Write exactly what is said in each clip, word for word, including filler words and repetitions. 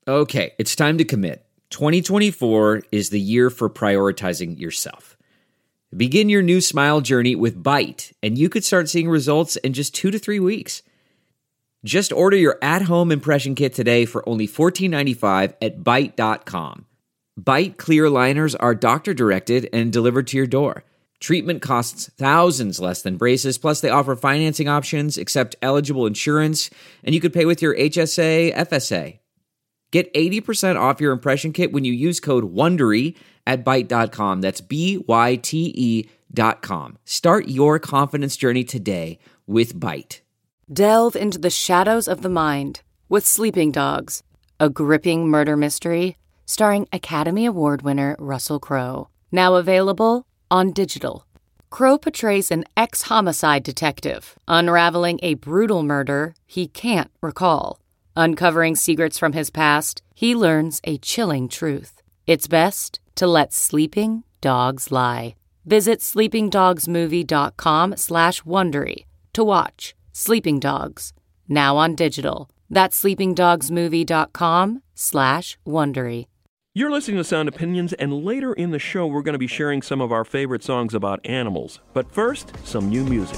Okay, it's time to commit. twenty twenty-four is the year for prioritizing yourself. Begin your new smile journey with Byte, and you could start seeing results in just two to three weeks. Just order your at-home impression kit today for only fourteen ninety-five at byte dot com. Byte clear aligners are doctor-directed and delivered to your door. Treatment costs thousands less than braces, plus they offer financing options, accept eligible insurance, and you could pay with your H S A, F S A. Get eighty percent off your impression kit when you use code WONDERY at byte dot com. That's B Y T E dot com. Start your confidence journey today with Byte. Delve into the shadows of the mind with Sleeping Dogs, a gripping murder mystery starring Academy Award winner Russell Crowe. Now available on digital. Crowe portrays an ex-homicide detective unraveling a brutal murder he can't recall. Uncovering secrets from his past, he learns a chilling truth. It's best to let sleeping dogs lie. Visit sleepingdogsmovie.com slash Wondery to watch Sleeping Dogs, now on digital. That's sleepingdogsmovie.com slash Wondery. You're listening to Sound Opinions, and later in the show, we're going to be sharing some of our favorite songs about animals. But first, some new music.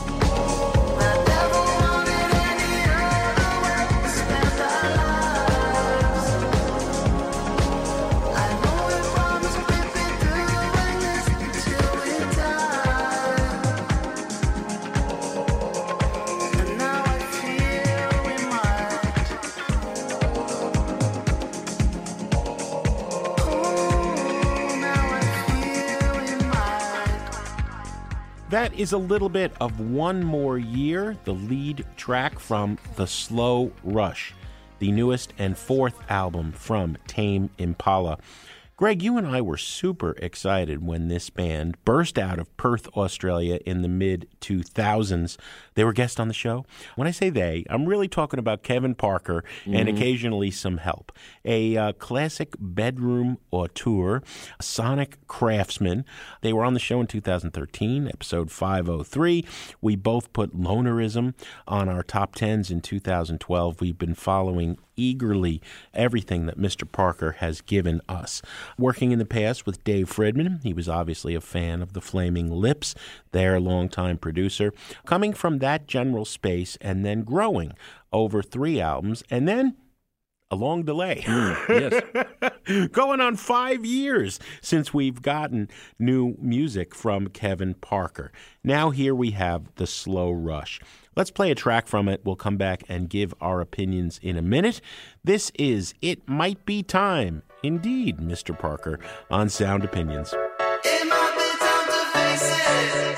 That is a little bit of One More Year, the lead track from The Slow Rush, the newest and fourth album from Tame Impala. Greg, you and I were super excited when this band burst out of Perth, Australia in the mid two thousands. They were guests on the show. When I say they, I'm really talking about Kevin Parker mm-hmm. and occasionally some help. A uh, classic bedroom auteur, a sonic craftsman. They were on the show in two thousand thirteen, episode five oh three. We both put Lonerism on our top tens in two thousand twelve. We've been following eagerly everything that Mister Parker has given us. Working in the past with Dave Fredman, he was obviously a fan of the Flaming Lips, their longtime producer. Coming from that general space and then growing over three albums, and then a long delay. Mm, yes. Going on five years since we've gotten new music from Kevin Parker. Now here we have The Slow Rush. Let's play a track from it. We'll come back and give our opinions in a minute. This is It Might Be Time, indeed, Mister Parker, on Sound Opinions. It might be time to face it.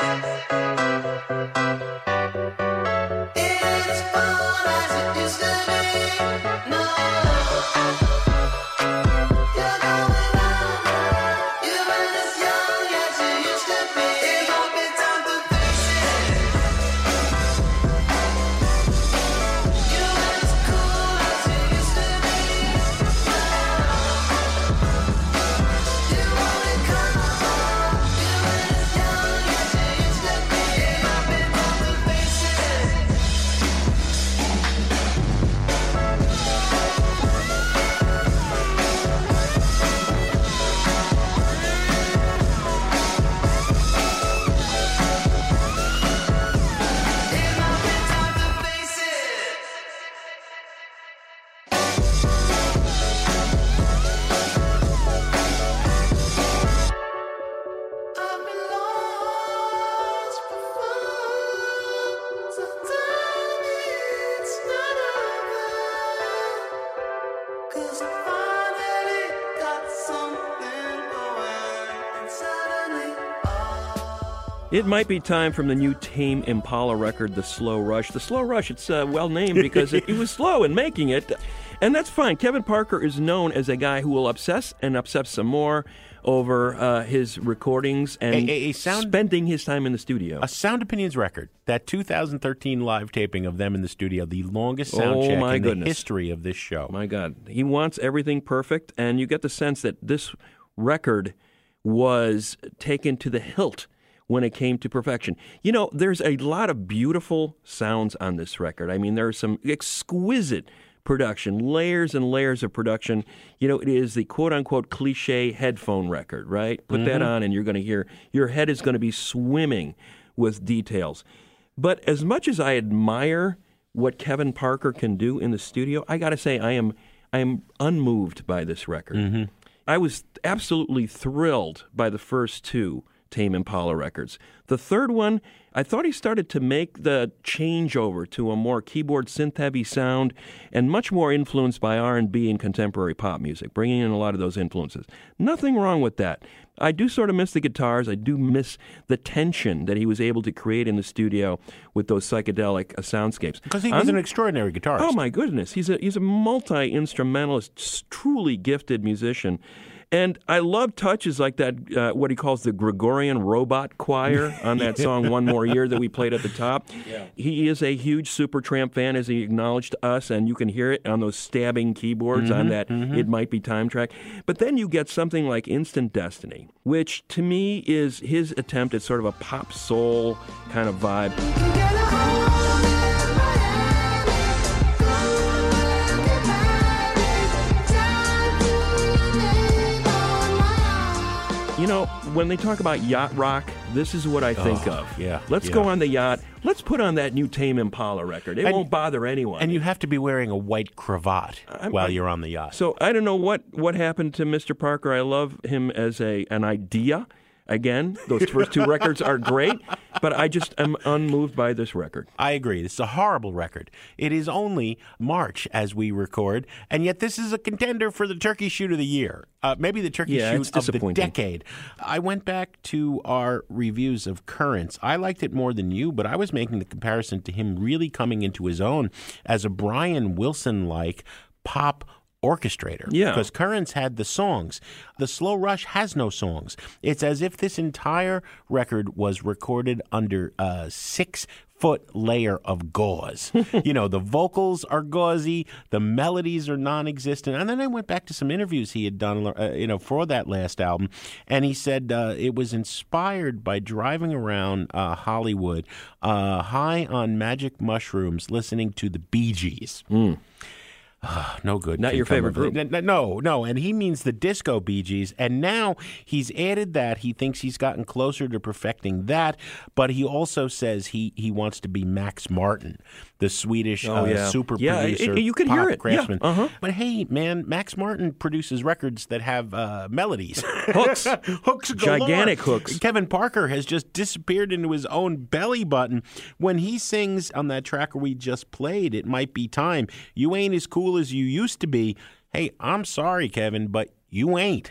It ain't as fun as it used to be. No. You're going on. You ain't as young as you used to be. It might be time to face it. You ain't as cool as you used to be. You wanna come on. You ain't as young as you used to be. It might be time to face it. It might be time to face it. I've been lost before, so tell me it's not over. 'Cause I finally got something going, and suddenly, oh. It might be time from the new Tame Impala record, The Slow Rush. The Slow Rush, it's uh, well named because it, it was slow in making it. And that's fine. Kevin Parker is known as a guy who will obsess and obsess some more over uh, his recordings and A- a- a sound- spending his time in the studio. A Sound Opinions record, that two thousand thirteen live taping of them in the studio, the longest sound Oh, check my in goodness. the history of this show. My God. He wants everything perfect, and you get the sense that this record was taken to the hilt when it came to perfection. You know, there's a lot of beautiful sounds on this record. I mean, there are some exquisite production, layers and layers of production. You know, it is the quote-unquote cliche headphone record, right? Put that on and you're going to hear, your head is going to be swimming with details. But as much as I admire what Kevin Parker can do in the studio, I got to say I am I am unmoved by this record. Mm-hmm. I was absolutely thrilled by the first two Tame Impala records. The third one, I thought he started to make the changeover to a more keyboard synth-heavy sound and much more influenced by R and B and contemporary pop music, bringing in a lot of those influences. Nothing wrong with that. I do sort of miss the guitars. I do miss the tension that he was able to create in the studio with those psychedelic uh, soundscapes. Because he was I'm- an extraordinary guitarist. Oh my goodness, he's a he's a multi-instrumentalist, truly gifted musician. And I love touches like that, uh, what he calls the Gregorian robot choir on that song One More Year that we played at the top. Yeah. He is a huge Supertramp fan, as he acknowledged to us, and you can hear it on those stabbing keyboards on that It Might Be Time track. But then you get something like Instant Destiny, which to me is his attempt at sort of a pop soul kind of vibe. You know, when they talk about yacht rock, this is what I think Oh, of. yeah, Let's yeah. go on the yacht. Let's put on that new Tame Impala record. It And- won't bother anyone. And you have to be wearing a white cravat I'm- while I'm- you're on the yacht. So I don't know what, what happened to Mister Parker. I love him as a an idea. Again, those first two records are great, but I just am unmoved by this record. I agree. This is a horrible record. It is only March as we record, and yet this is a contender for the turkey shoot of the year. Uh, maybe the turkey Yeah, it's shoot of the disappointing. decade. I went back to our reviews of Currents. I liked it more than you, but I was making the comparison to him really coming into his own as a Brian Wilson-like pop orchestrator. Yeah. Because Currents had the songs. The Slow Rush has no songs. It's as if this entire record was recorded under a six foot layer of gauze. You know, the vocals are gauzy, the melodies are non-existent. And then I went back to some interviews he had done, uh, you know, for that last album, and he said uh, it was inspired by driving around uh, Hollywood, uh, high on magic mushrooms, listening to the Bee Gees. No good. Not can your come favorite of it. group. N- No, no, and he means the disco Bee Gees. And now he's added that. He thinks he's gotten closer to perfecting that, but he also says he, he wants to be Max Martin, the Swedish Oh, uh, yeah. super Yeah, it- producer. it- you can pop hear it. Yeah, craftsman. uh-huh. But hey, man, Max Martin produces records that have uh, melodies. Hooks. hooks galore. Gigantic hooks. Kevin Parker has just disappeared into his own belly button. When he sings on that track we just played, It Might Be Time, you ain't as cool as you used to be. Hey, I'm sorry, Kevin, but you ain't.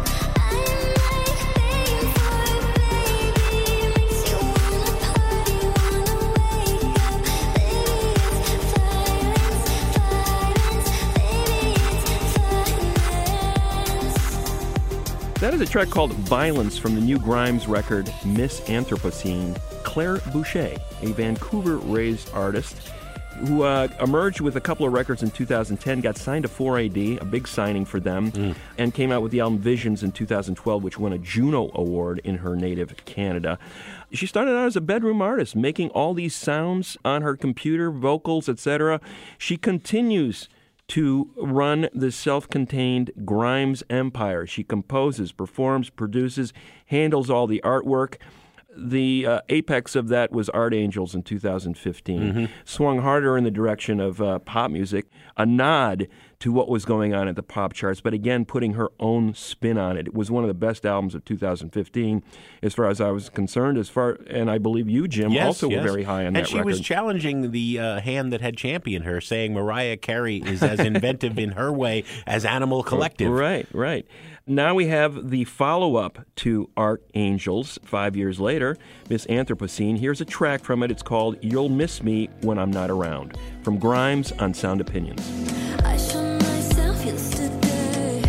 That is a track called Violence from the new Grimes record, Miss Anthropocene. Claire Boucher, a Vancouver-raised artist who uh, emerged with a couple of records in two thousand ten, got signed to four A D, a big signing for them, mm. and came out with the album Visions in two thousand twelve, which won a Juno Award in her native Canada. She started out as a bedroom artist, making all these sounds on her computer, vocals, et cetera. She continues to run the self-contained Grimes empire. She composes, performs, produces, handles all the artwork. The uh, apex of that was Art Angels in two thousand fifteen. Mm-hmm. Swung harder in the direction of uh, pop music, a nod to what was going on at the pop charts, but again, putting her own spin on it. It was one of the best albums of two thousand fifteen, as far as I was concerned. As far, and I believe you, Jim, yes, also yes. were very high on and that And she record. was challenging the uh, hand that had championed her, saying Mariah Carey is as inventive in her way as Animal Collective. Right, right. Now we have the follow-up to Art Angels five years later, Miss Anthropocene. Here's a track from it. It's called You'll Miss Me When I'm Not Around, from Grimes on Sound Opinions. I showed myself yesterday.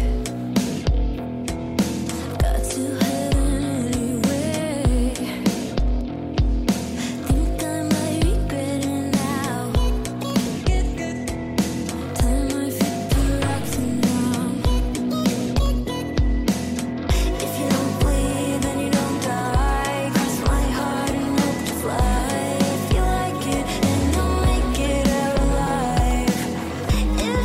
Got to heaven anyway. Think I might regret it now. Time my feet to rocks and down. If you don't bleed, then you don't die. Cross my heart and hope to fly. If you like it, then I'll make it out alive. If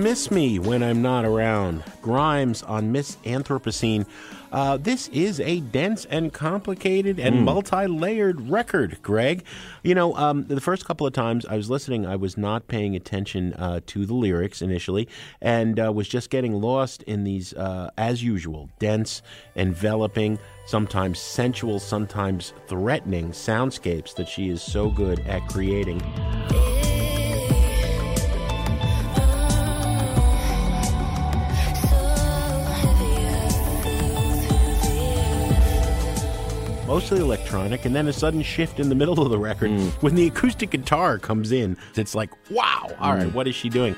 Miss Me When I'm Not Around. Grimes on Miss Anthropocene. Uh, this is a dense and complicated and mm. multi-layered record, Greg. You know, um, the first couple of times I was listening, I was not paying attention uh, to the lyrics initially and uh, was just getting lost in these, uh, as usual, dense, enveloping, sometimes sensual, sometimes threatening soundscapes that she is so good at creating. Mostly electronic, and then a sudden shift in the middle of the record mm. when the acoustic guitar comes in. It's like, wow, all mm. right, what is she doing?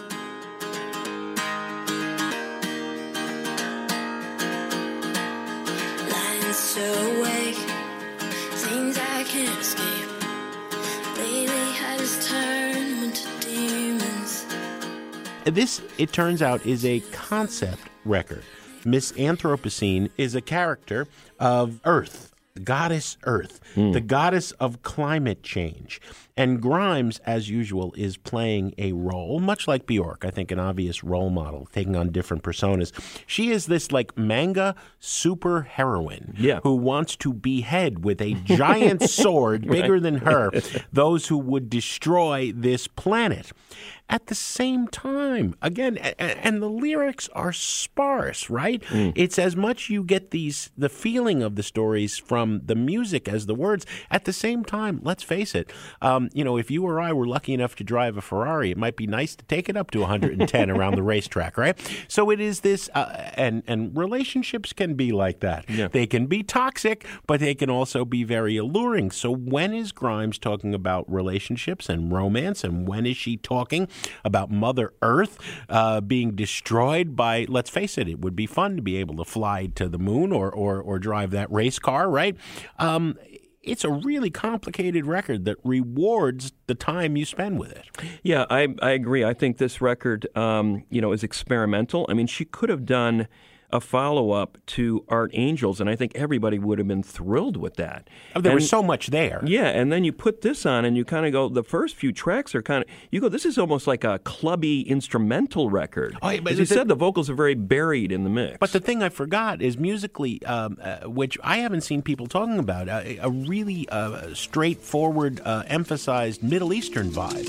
Lying so awake, things I can't escape. Lately I just turn them into demons. This, it turns out, is a concept record. Miss Anthropocene is a character of Earth. Goddess Earth, mm. the goddess of climate change. And Grimes, as usual, is playing a role, much like Bjork, I think an obvious role model, taking on different personas. She is this, like, manga super heroine yeah. who wants to behead with a giant sword bigger right. than her those who would destroy this planet. At the same time, again, and the lyrics are sparse, right? Mm. It's as much you get these the feeling of the stories from the music as the words. At the same time, let's face it, um, you know, if you or I were lucky enough to drive a Ferrari, it might be nice to take it up to one hundred ten around the racetrack, right? So it is this, uh, and and relationships can be like that. Yeah. They can be toxic, but they can also be very alluring. So when is Grimes talking about relationships and romance, and when is she talking about Mother Earth uh, being destroyed by, let's face it, it would be fun to be able to fly to the moon or or, or drive that race car, right? Um, it's a really complicated record that rewards the time you spend with it. Yeah, I, I agree. I think this record, um, you know, is experimental. I mean, she could have done a follow-up to Art Angels, and I think everybody would have been thrilled with that. Oh, there and, was so much there. Yeah, and then you put this on, and you kind of go, the first few tracks are kind of, you go, this is almost like a clubby instrumental record. Oh, yeah, but As you the, said, the vocals are very buried in the mix. But the thing I forgot is musically, um, uh, which I haven't seen people talking about, uh, a really uh, straightforward, uh, emphasized Middle Eastern vibe.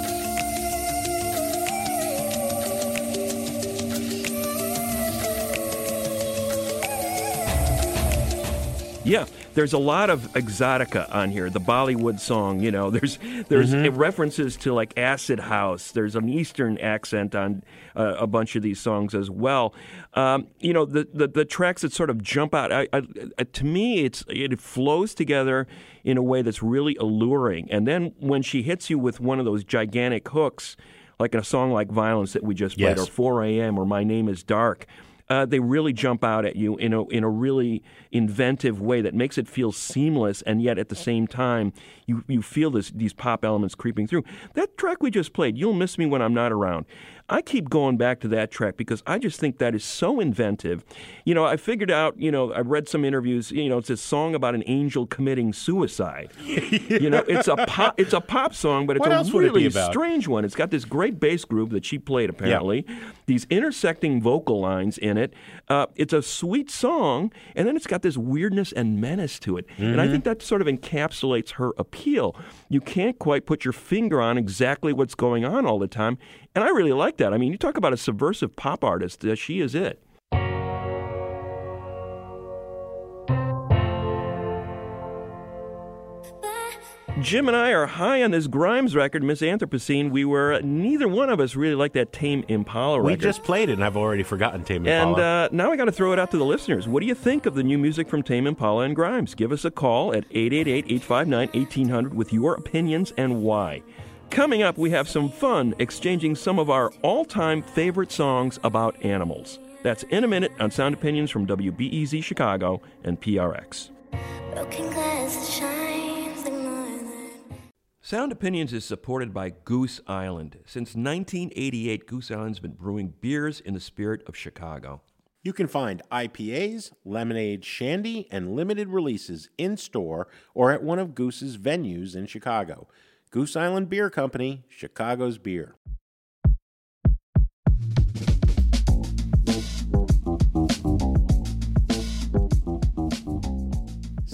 Yeah, there's a lot of exotica on here. The Bollywood song, you know, there's there's mm-hmm. references to like acid house. There's an Eastern accent on uh, a bunch of these songs as well. Um, you know, the, the the tracks that sort of jump out. I, I, to me, it's it flows together in a way that's really alluring. And then when she hits you with one of those gigantic hooks, like in a song like Violence that we just played, yes. or four a.m. or My Name is Dark. Uh, they really jump out at you in a in a really inventive way that makes it feel seamless, and yet at the same time you you feel this these pop elements creeping through. That track we just played, You'll Miss Me When I'm Not Around. I keep going back to that track because I just think that is so inventive. You know, I figured out, you know, I read some interviews, you know, it's a song about an angel committing suicide. You know, it's a pop it's a pop song, but it's what a else would really it be about? strange one. It's got this great bass groove that she played apparently. Yeah. These intersecting vocal lines in it. Uh, it's a sweet song, and then it's got this weirdness and menace to it. Mm-hmm. And I think that sort of encapsulates her appeal. You can't quite put your finger on exactly what's going on all the time, and I really like that. I mean, you talk about a subversive pop artist, uh, she is it. Jim and I are high on this Grimes record, Miss Anthropocene. We were, neither one of us really liked that Tame Impala record. We just played it, and I've already forgotten Tame Impala. And uh, now I got to throw it out to the listeners. What do you think of the new music from Tame Impala and Grimes? Give us a call at eight eight eight, eight five nine, one eight hundred with your opinions and why. Coming up, we have some fun exchanging some of our all-time favorite songs about animals. That's in a minute on Sound Opinions from W B E Z Chicago and P R X. Broken glass that shines like more than. Sound Opinions is supported by Goose Island. Since nineteen eighty-eight, Goose Island's been brewing beers in the spirit of Chicago. You can find I P As, lemonade, shandy, and limited releases in-store or at one of Goose's venues in Chicago. Goose Island Beer Company, Chicago's beer.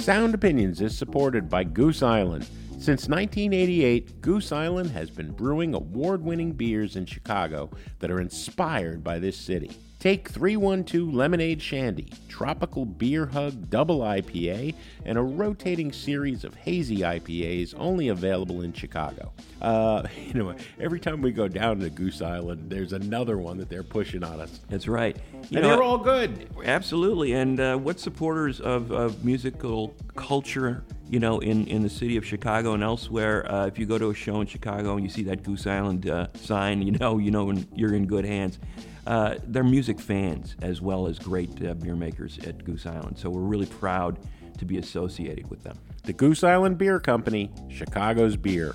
Sound Opinions is supported by Goose Island. Since nineteen eighty-eight, Goose Island has been brewing award-winning beers in Chicago that are inspired by this city. Take three one two Lemonade Shandy, Tropical Beer Hug Double I P A, and a rotating series of hazy I P As only available in Chicago. Uh, you know, every time we go down to Goose Island, there's another one that they're pushing on us. That's right. You And know, they're all good. Absolutely. And uh, what supporters of, of musical culture, you know, in, in the city of Chicago and elsewhere, uh, if you go to a show in Chicago and you see that Goose Island uh, sign, you know, you know when you're in good hands. Uh, they're music fans as well as great uh, beer makers at Goose Island. So we're really proud to be associated with them. The Goose Island Beer Company, Chicago's beer.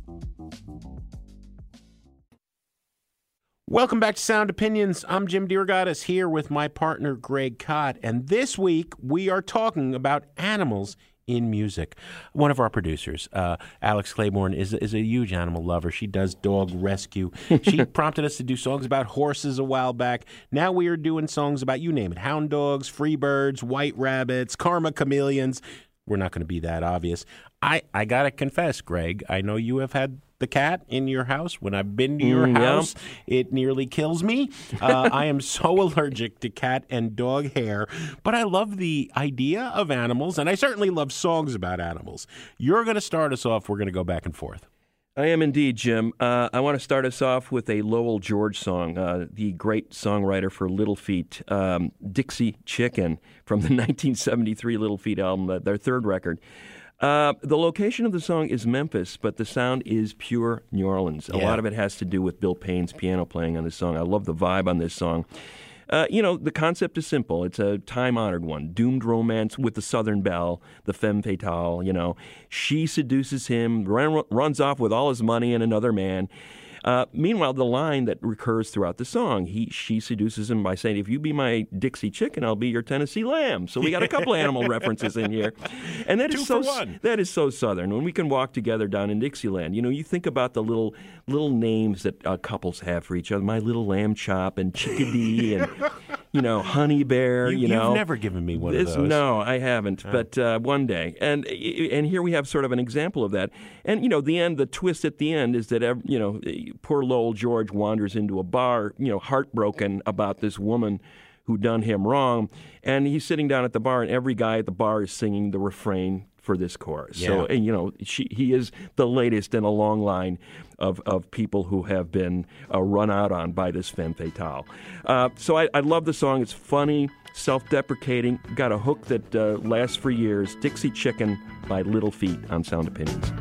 Welcome back to Sound Opinions. I'm Jim DeRogatis here with my partner Greg Kot, and this week we are talking about animals in music. One of our producers, uh, Alex Claiborne, is, is a huge animal lover. She does dog rescue. She prompted us to do songs about horses a while back. Now we are doing songs about, you name it, hound dogs, free birds, white rabbits, karma chameleons. We're not going to be that obvious. I, I got to confess, Greg, I know you have had the cat in your house. When I've been to your Mm, yeah. house, it nearly kills me. Uh, I am so allergic to cat and dog hair, but I love the idea of animals, and I certainly love songs about animals. You're going to start us off. We're going to go back and forth. I am indeed, Jim. Uh, I want to start us off with a Lowell George song, uh, the great songwriter for Little Feat, um, Dixie Chicken, from the nineteen seventy-three Little Feat album, uh, their third record. Uh, the location of the song is Memphis, but the sound is pure New Orleans. A Yeah. lot of it has to do with Bill Payne's piano playing on this song. I love the vibe on this song. Uh, you know, the concept is simple. It's a time-honored one. Doomed romance with the Southern belle, the femme fatale, you know. She seduces him, run, runs off with all his money and another man. Uh, meanwhile, the line that recurs throughout the song, he she seduces him by saying, if you be my Dixie Chicken, I'll be your Tennessee Lamb. So we got a couple animal references in here. And that Two is so for one. that is so Southern. When we can walk together down in Dixieland, you know, you think about the little little names that uh, couples have for each other. My little lamb chop and chickadee and, you know, honey bear, You, you know. You've never given me one This- of those. No, I haven't. But uh, one day, and and here we have sort of an example of that. And you know, the end, the twist at the end is that ev- you know, poor Lowell George wanders into a bar, you know, heartbroken about this woman who done him wrong, and he's sitting down at the bar, and every guy at the bar is singing the refrain for this chorus. So, Yeah. and, you know, she, he is the latest in a long line of, of people who have been uh, run out on by this femme fatale. Uh, so I, I love the song. It's funny, self-deprecating, got a hook that uh, lasts for years. Dixie Chicken by Little Feat on Sound Opinions.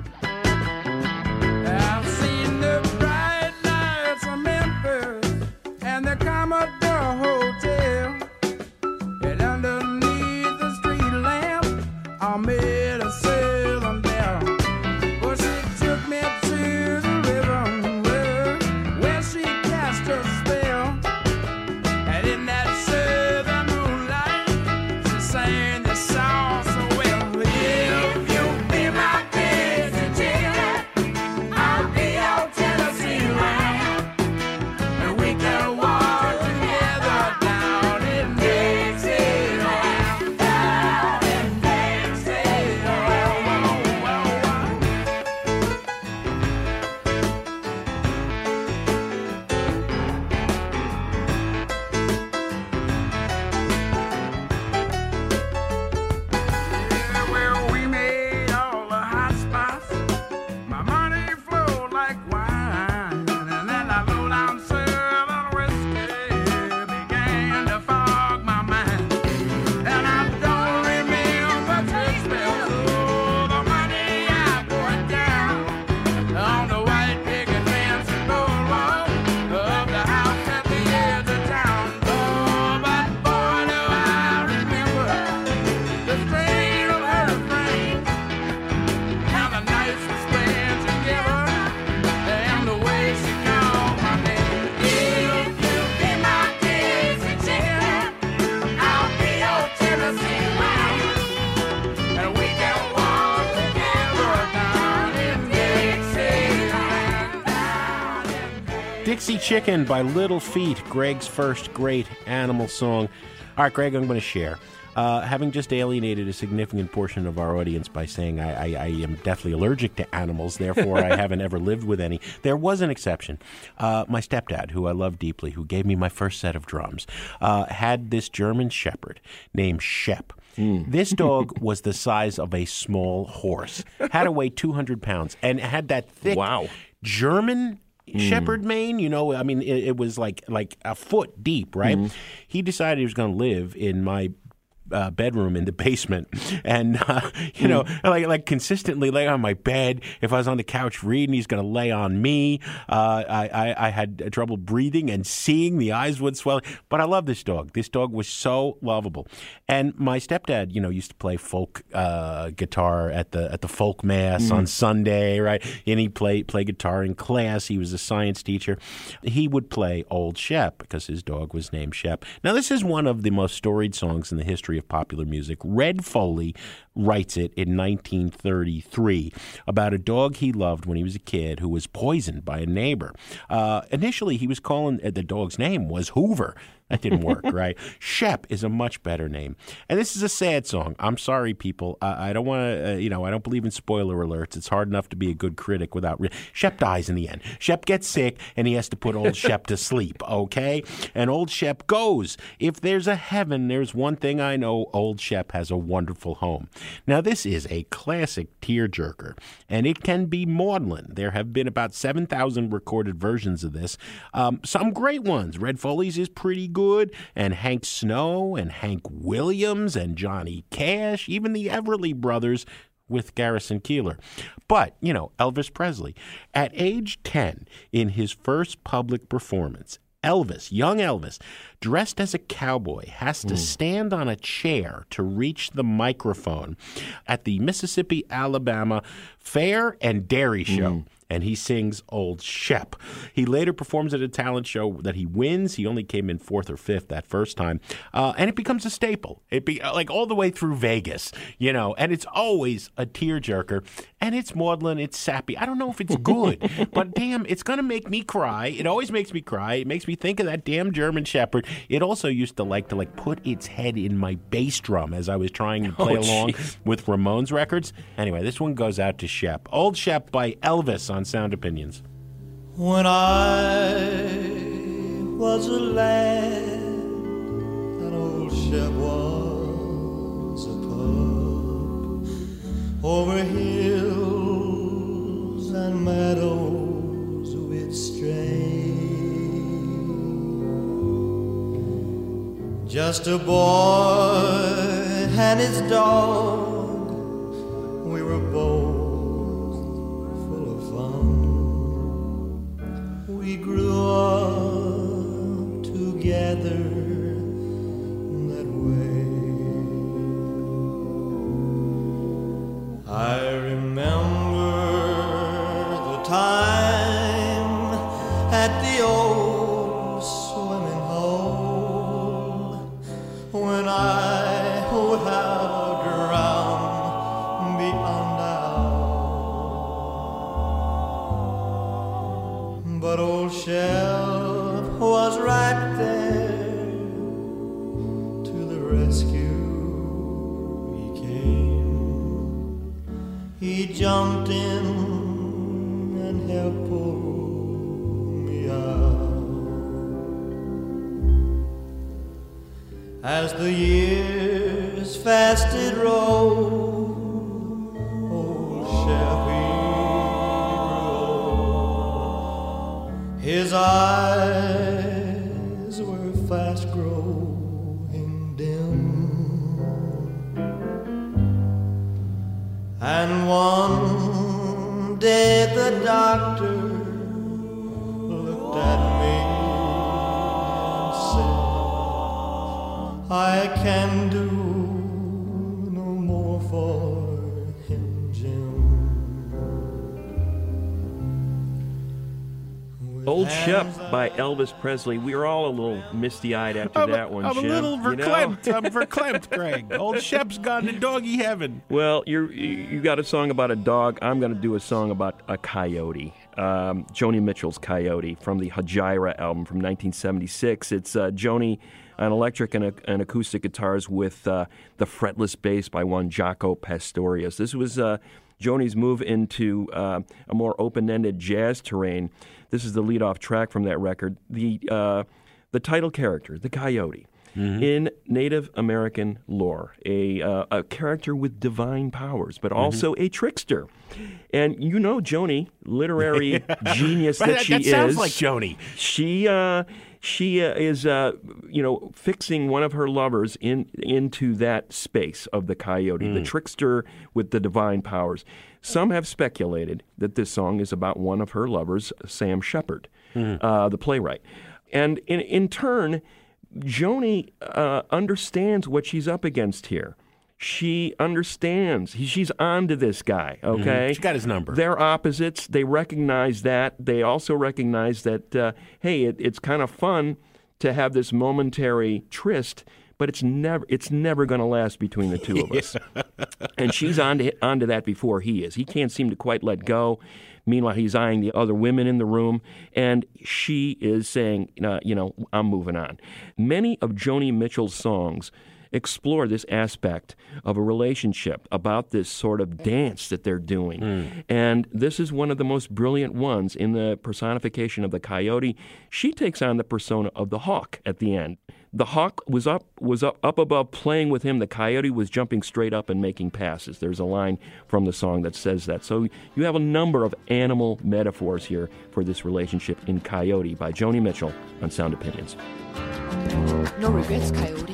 I've seen the bright lights of Memphis and the Commodore Hotel, and underneath the street lamp, I made a southern belle. Well, she took me to the river where, where she cast her spell, and in that southern moonlight, she sang the song so well. If you be my Dixie Dixie Chicken by Little Feat, Greg's first great animal song. All right, Greg, I'm going to share. Uh, having just alienated a significant portion of our audience by saying I, I, I am deathly allergic to animals, therefore I haven't ever lived with any, there was an exception. Uh, my stepdad, who I love deeply, who gave me my first set of drums, uh, had this German Shepherd named Shep. Mm. This dog was the size of a small horse, had to weigh two hundred pounds, and had that thick wow. German Shepherd mane, you know, I mean, it, it was like like a foot deep, right? Mm. He decided he was going to live in my Uh, bedroom in the basement, and uh, you know, mm. like like consistently lay on my bed. If I was on the couch reading, he's going to lay on me. Uh, I, I I had trouble breathing and seeing; the eyes would swell. But I love this dog. This dog was so lovable. And my stepdad, you know, used to play folk uh, guitar at the at the folk mass mm. on Sunday, right? And he play play guitar in class. He was a science teacher. He would play Old Shep because his dog was named Shep. Now, this is one of the most storied songs in the history of popular music. Red Foley writes it in nineteen thirty-three about a dog he loved when he was a kid who was poisoned by a neighbor. Uh, initially, he was calling, uh, the dog's name was Hoover. That didn't work, right? Shep is a much better name. And this is a sad song. I'm sorry, people. I, I don't want to, uh, you know, I don't believe in spoiler alerts. It's hard enough to be a good critic without... Re- Shep dies in the end. Shep gets sick, and he has to put old Shep to sleep, okay? And old Shep goes. If there's a heaven, there's one thing I know. Old Shep has a wonderful home. Now, this is a classic tearjerker, and it can be maudlin. There have been about seven thousand recorded versions of this. Um, some great ones. Red Foley's is pretty good. Good, and Hank Snow and Hank Williams and Johnny Cash, even the Everly Brothers with Garrison Keillor. But, you know, Elvis Presley, at age ten, in his first public performance, Elvis, young Elvis, dressed as a cowboy, has to mm. stand on a chair to reach the microphone at the Mississippi, Alabama Fair and Dairy Show. Mm. And he sings Old Shep. He later performs at a talent show that he wins. He only came in fourth or fifth that first time. Uh, and it becomes a staple. It be like all the way through Vegas, you know, and it's always a tearjerker. And it's maudlin, it's sappy. I don't know if it's good, but damn, it's going to make me cry. It always makes me cry. It makes me think of that damn German Shepherd. It also used to like to like put its head in my bass drum as I was trying to play oh, along with Ramones records. Anyway, this one goes out to Shep. Old Shep by Elvis on Sound Opinions. When I was a lad, that old Shep was a pup. Over hills and meadows we'd stray, just a boy and his dog. We were both we grew up together that way. I remember the time at the old swimming hole when I would have drowned beyond doubt. But old Shep was right there to the rescue. He came, he jumped in and helped pull me out. As the years fast did roll, old Shep, his eyes were fast growing dim, and one day the doctor looked at me and said, I can do no more for him, Jim. Old Shep by Elvis Presley. We were all a little misty-eyed after I'm that a, one, I'm Jim. a little you know? verklempt. I'm verklempt, Greg. Old Shep's gone to doggy heaven. Well, you're, you got a song about a dog. I'm going to do a song about a coyote. um, Joni Mitchell's Coyote from the Hajira album from nineteen seventy-six. It's uh, Joni on electric and, and acoustic guitars with uh, the fretless bass by one Jaco Pastorius. This was uh, Joni's move into uh, a more open-ended jazz terrain. This is the lead-off track from that record. The uh, the title character, the Coyote, mm-hmm. in Native American lore, a uh, a character with divine powers, but also mm-hmm. a trickster. And you know Joni, literary genius right, that, that she that is. sounds like Joni. She uh, she uh, is uh, you know fixing one of her lovers in into that space of the Coyote, mm. the trickster with the divine powers. Some have speculated that this song is about one of her lovers, Sam Shepard, mm. uh, the playwright. And in in turn, Joni uh, understands what she's up against here. She understands. He, she's on to this guy, okay? Mm-hmm. She got his number. They're opposites. They recognize that. They also recognize that, uh, hey, it, it's kind of fun to have this momentary tryst, but it's never it's never going to last between the two of us. And she's on to, on to that before he is. He can't seem to quite let go. Meanwhile, he's eyeing the other women in the room, and she is saying, uh, you know, I'm moving on. Many of Joni Mitchell's songs explore this aspect of a relationship, about this sort of dance that they're doing. Mm. And this is one of the most brilliant ones in the personification of the Coyote. She takes on the persona of the hawk at the end. The hawk was up was up, up above playing with him. The Coyote was jumping straight up and making passes. There's a line from the song that says that. So you have a number of animal metaphors here for this relationship in Coyote by Joni Mitchell on Sound Opinions. No regrets, Coyote.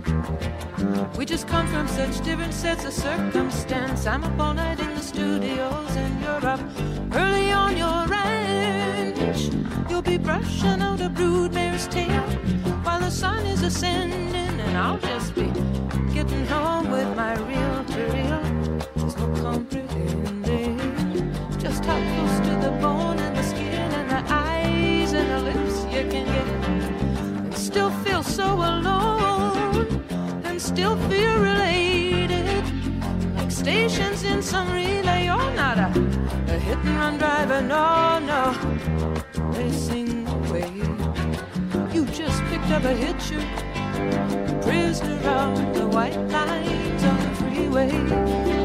We just come from such different sets of circumstance. I'm up all night in the studios and you're up early on your ranch. You'll be brushing out a broodmare's tail while the sun is ascending, and I'll just be getting home with my reel to reel. There's no comprehending just how close to the bone and the skin and the eyes and the lips you can get. Still feel so alone and still feel related, like stations in some relay. You're not a, a hit and run driver, no, no, racing away. You just picked up a hitcher, cruised around the white lines on the freeway.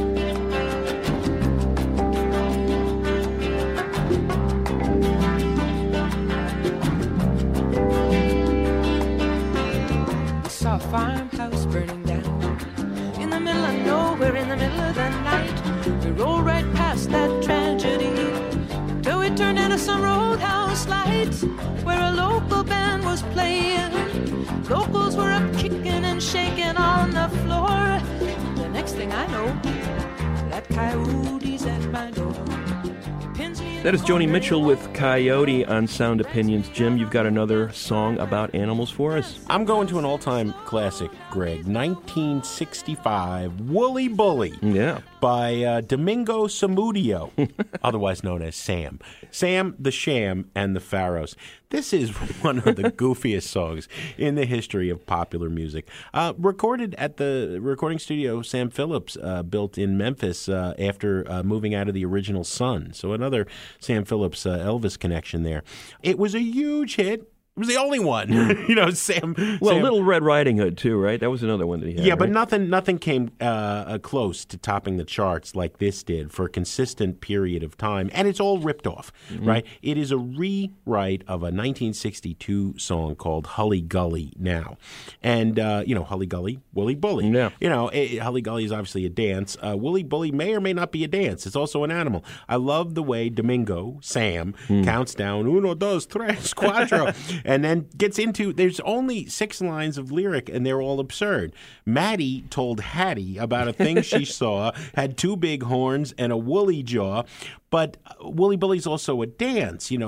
A farmhouse burning down in the middle of nowhere, in the middle of the night. We rolled right past that tragedy till we turned into some roadhouse lights where a local band was playing. Locals were up kicking and shaking on the floor. The next thing I know, that coyote's at my door. That is Joni Mitchell with Coyote on Sound Opinions. Jim, you've got another song about animals for us? I'm going to an all-time classic, Greg. nineteen sixty-five, Woolly Bully. Yeah. By uh, Domingo Samudio, otherwise known as Sam. Sam, the Sham, and the Pharaohs. This is one of the goofiest songs in the history of popular music. Uh, recorded at the recording studio Sam Phillips uh, built in Memphis uh, after uh, moving out of the original Sun. So another Sam Phillips uh, Elvis connection there. It was a huge hit. It was the only one, you know. Sam. Well, Sam, Little Red Riding Hood too, right? That was another one that he had. Yeah, but right? nothing, nothing came uh, uh, close to topping the charts like this did for a consistent period of time, and it's all ripped off, mm-hmm. right? It is a rewrite of a nineteen sixty-two song called "Hully Gully" now, and uh, you know, Hully Gully, Woolly Bully. Yeah. You know, it, Hully Gully is obviously a dance. Uh, Woolly Bully may or may not be a dance. It's also an animal. I love the way Domingo Sam mm. counts down uno, dos, tres, cuatro, and then gets into, there's only six lines of lyric, and they're all absurd. Maddie told Hattie about a thing she saw, had two big horns and a woolly jaw, but Woolly Bully's also a dance, you know.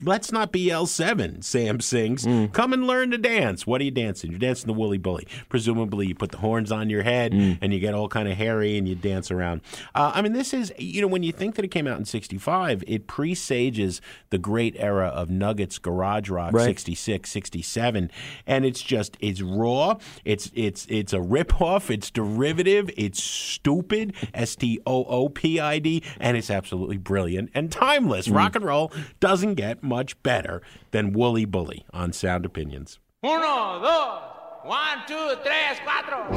Let's not be L seven, Sam sings. Mm. Come and learn to dance. What are you dancing? You're dancing the Woolly Bully. Presumably you put the horns on your head mm. and you get all kind of hairy and you dance around. Uh, I mean, this is, you know, when you think that it came out in sixty-five, it presages the great era of Nuggets garage rock, right. sixty-six, sixty-seven. And it's just, it's raw. It's it's it's a ripoff. It's derivative. It's stupid. S T O O P I D. And it's absolutely brilliant and timeless. Mm. Rock and roll doesn't get much better than Woolly Bully on Sound Opinions. Uno, dos, one, two, tres, cuatro.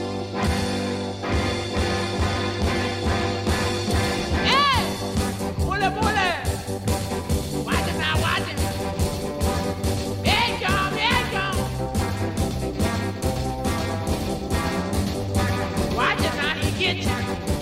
Hey! Bully, bully! Watch it now, watch it! Here it come, here it come! Watch it now, he get you!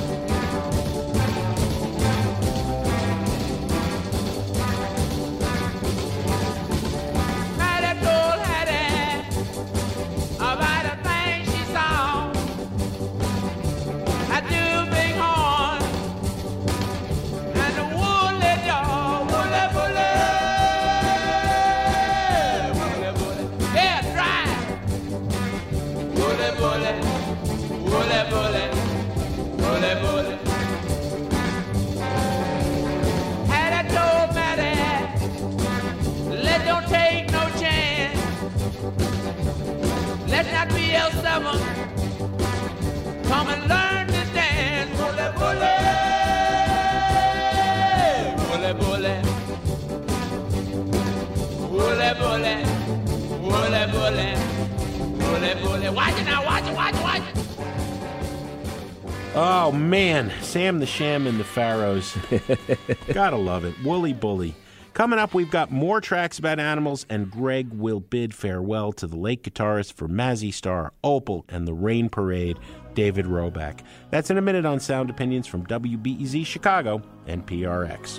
Let's not be L seven. Come and learn to dance. Bully, bully. Bully, bully. Bully, bully. Bully, bully. Bully, bully. Watch it now. Watch it, watch it, watch it. Oh, man. Sam the Sham and the Pharaohs. Gotta love it. Woolly Bully. Coming up, we've got more tracks about animals, and Greg will bid farewell to the late guitarist for Mazzy Star, Opal, and the Rain Parade, David Roback. That's in a minute on Sound Opinions from W B E Z Chicago and P R X.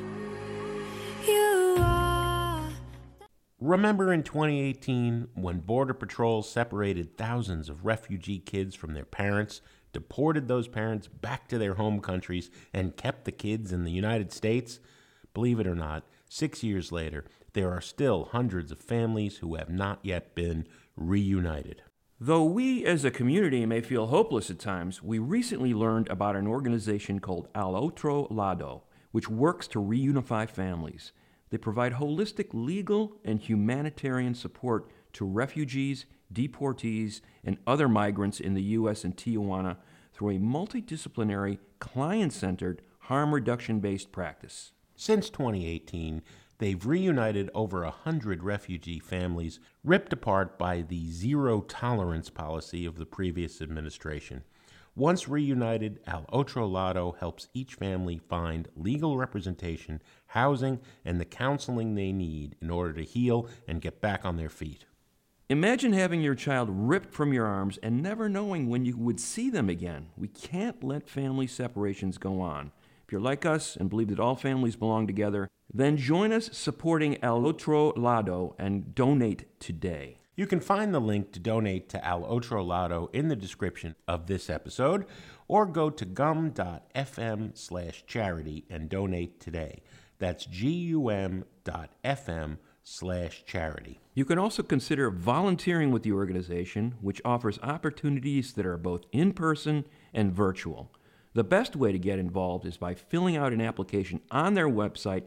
You are. Remember in twenty eighteen when Border Patrol separated thousands of refugee kids from their parents, deported those parents back to their home countries, and kept the kids in the United States? Believe it or not, six years later, there are still hundreds of families who have not yet been reunited. Though we as a community may feel hopeless at times, we recently learned about an organization called Al Otro Lado, which works to reunify families. They provide holistic legal and humanitarian support to refugees, deportees, and other migrants in the U S and Tijuana through a multidisciplinary, client-centered, harm reduction-based practice. Since twenty eighteen, they've reunited over a hundred refugee families ripped apart by the zero-tolerance policy of the previous administration. Once reunited, Al Otro Lado helps each family find legal representation, housing, and the counseling they need in order to heal and get back on their feet. Imagine having your child ripped from your arms and never knowing when you would see them again. We can't let family separations go on. If you're like us and believe that all families belong together, then join us supporting Al Otro Lado and donate today. You can find the link to donate to Al Otro Lado in the description of this episode, or go to gum.fm slash charity and donate today. That's G-U-M dot F-M slash charity. You can also consider volunteering with the organization, which offers opportunities that are both in-person and virtual. The best way to get involved is by filling out an application on their website,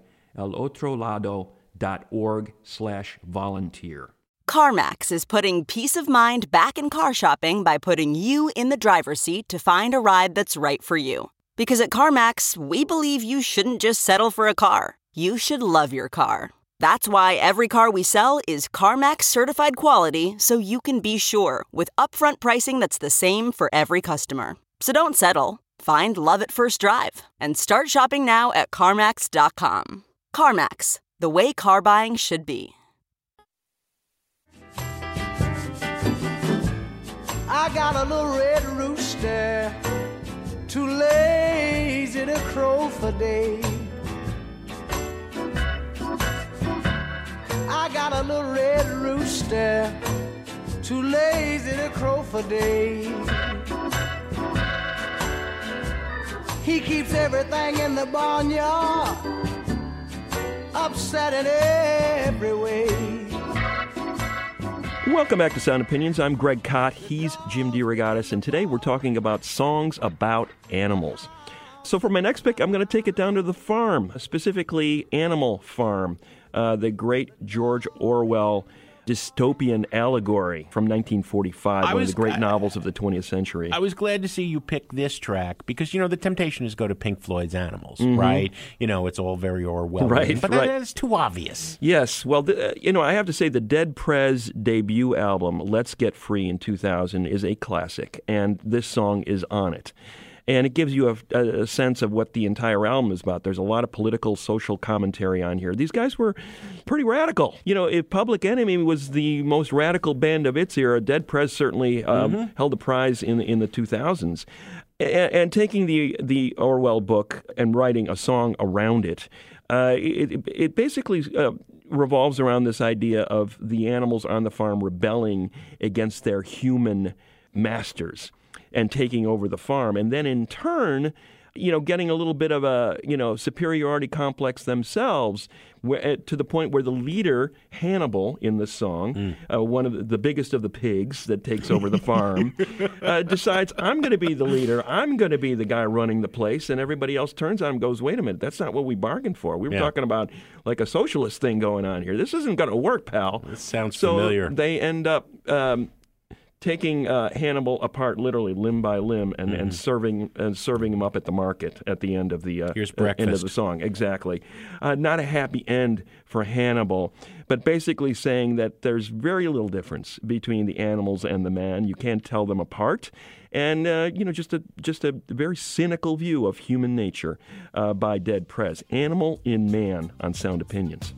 alotrolado.org slash volunteer. CarMax is putting peace of mind back in car shopping by putting you in the driver's seat to find a ride that's right for you. Because at CarMax, we believe you shouldn't just settle for a car. You should love your car. That's why every car we sell is CarMax certified quality, so you can be sure with upfront pricing that's the same for every customer. So don't settle. Find love at first drive and start shopping now at CarMax dot com. CarMax, the way car buying should be. I got a little red rooster, too lazy to crow for day. I got a little red rooster, too lazy to crow for day. He keeps everything in the barnyard upset in every way. Welcome back to Sound Opinions. I'm Greg Kot. He's Jim DeRogatis, and today we're talking about songs about animals. So for my next pick, I'm going to take it down to the farm, specifically Animal Farm, uh, the great George Orwell dystopian allegory from nineteen forty-five, I one was- of the great I- novels of the twentieth century. I was glad to see you pick this track because, you know, the temptation is go to Pink Floyd's Animals, Mhm. right? You know, it's all very Orwellian. Right, but right. that is too obvious. Yes, well, the, uh, you know, I have to say the Dead Prez debut album, Let's Get Free in two thousand, is a classic, and this song is on it. And it gives you a, a, a sense of what the entire album is about. There's a lot of political, social commentary on here. These guys were pretty radical. You know, if Public Enemy was the most radical band of its era, Dead Prez certainly um, Mhm. held the prize in in the two thousands. And, and taking the the Orwell book and writing a song around it, uh, it, it basically uh, revolves around this idea of the animals on the farm rebelling against their human masters and taking over the farm, and then in turn, you know, getting a little bit of a, you know, superiority complex themselves, where, to the point where the leader, Hannibal, in the song, Mm. uh, one of the, the biggest of the pigs that takes over the farm, uh, decides, I'm going to be the leader, I'm going to be the guy running the place, and everybody else turns on him and goes, wait a minute, that's not what we bargained for. We were Yeah. talking about like a socialist thing going on here. This isn't going to work, pal. This sounds so familiar. they end up um, taking uh, Hannibal apart, literally limb by limb, and, and serving and serving him up at the market at the end of the uh, Here's uh, end of breakfast. the song. Exactly, uh, not a happy end for Hannibal, but basically saying that there's very little difference between the animals and the man. You can't tell them apart, and uh, you know, just a just a very cynical view of human nature uh, by Dead Prez. Animal in Man on Sound Opinions.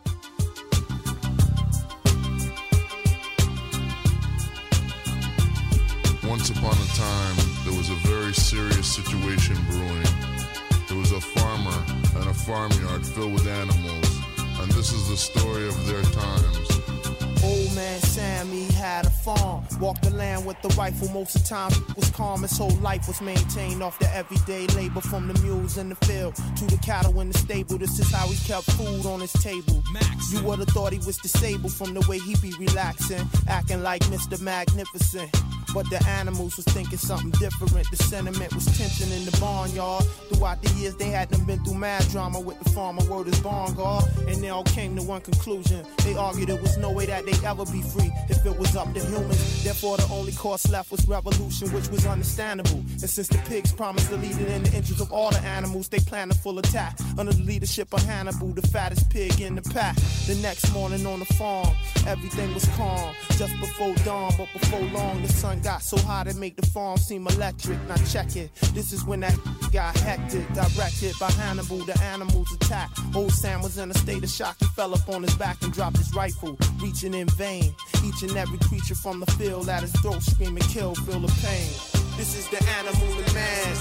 Once upon a time, there was a very serious situation brewing. There was a farmer and a farmyard filled with animals, and this is the story of their times. Old man Sam, he had a farm. Walked the land with the rifle. Most of the time it was calm. His whole life was maintained off the everyday labor, from the mules in the field to the cattle in the stable. This is how he kept food on his table. You would have thought he was disabled from the way he be relaxing, acting like Mister Magnificent. But the animals was thinking something different. The sentiment was tension in the barnyard. Throughout the years, they had them been through mad drama with the farmer word is barn guard. And they all came to one conclusion. They argued there was no way that they'd ever be free if it was up to humans. Therefore, the only course left was revolution, which was understandable. And since the pigs promised to lead it in the interest of all the animals, they planned a full attack under the leadership of Hannibal, the fattest pig in the pack. The next morning on the farm, everything was calm. Just before dawn, but before long, the sun got so hot it made the farm seem electric. Now check it, this is when that got hectic. Directed by Hannibal, the animals attacked. Old Sam was in a state of shock. He fell up on his back and dropped his rifle, reaching in vain. Each and every creature from the field at his throat screaming kill, feel the pain. This is the animal and man.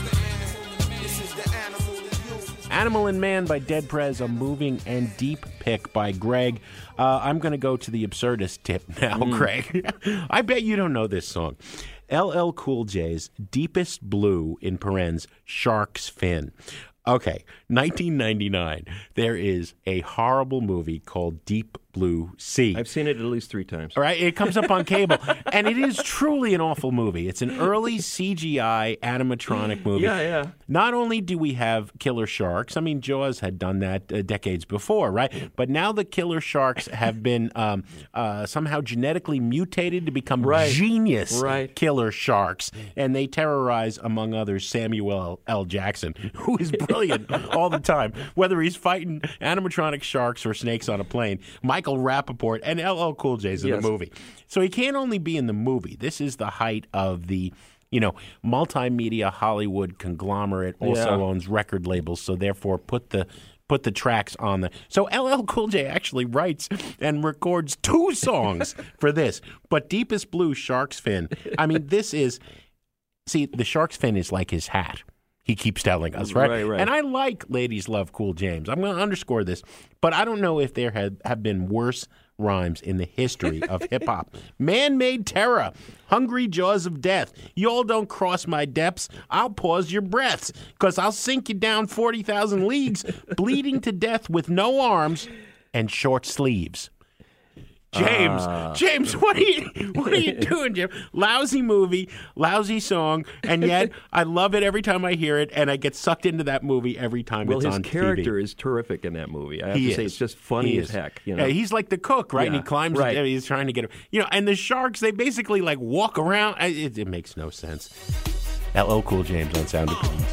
This is the animal and you. Animal and Man by Dead Prez, a moving and deep pick by Greg. Uh, I'm going to go to the absurdist tip now, Mm. Greg. I bet you don't know this song. L L Cool J's Deepest Blue, in parens, Shark's Fin. Okay, nineteen ninety-nine, there is a horrible movie called Deep Blue Sea. I've seen it at least three times. All right, it comes up on cable, and it is truly an awful movie. It's an early C G I animatronic movie. Yeah, yeah. Not only do we have killer sharks, I mean, Jaws had done that uh, decades before, right? But now the killer sharks have been um, uh, somehow genetically mutated to become Right. genius Right. killer sharks, and they terrorize, among others, Samuel L. Jackson, who is brilliant all the time. Whether he's fighting animatronic sharks or snakes on a plane, Michael Rappaport and L L Cool J's in Yes. the movie. So he can't only be in the movie. This is the height of the, you know, multimedia Hollywood conglomerate, also Yeah. owns record labels, so therefore put the put the tracks on the. So L L Cool J actually writes and records two songs for this. But Deepest Blue, Shark's Fin. I mean, this is, see, the shark's fin is like his hat. He keeps telling us, right? Right, right. And I like Ladies Love Cool James. I'm going to underscore this, but I don't know if there have, have been worse rhymes in the history of hip-hop. Man-made terror, hungry jaws of death. Y'all don't cross my depths, I'll pause your breaths, because I'll sink you down forty thousand leagues, bleeding to death with no arms and short sleeves. James, Uh. James, what are you, what are you doing, Jim? Lousy movie, lousy song, and yet I love it every time I hear it, and I get sucked into that movie every time Well, it's his on character T V. is terrific in that movie. I have He to say, is. it's just funny He as is. heck. You know? Yeah, he's like the cook, right? And Yeah, he climbs. right. He's trying to get him. You know, and the sharks, they basically like walk around. It, it makes no sense. L L Cool James on Sound Opinions.